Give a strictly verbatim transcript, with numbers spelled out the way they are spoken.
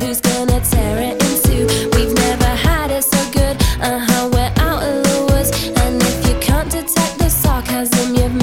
Who's gonna tear it in two? We've never had it so good. Uh-huh, we're out of the woods. And if you can't detect the sarcasm, you've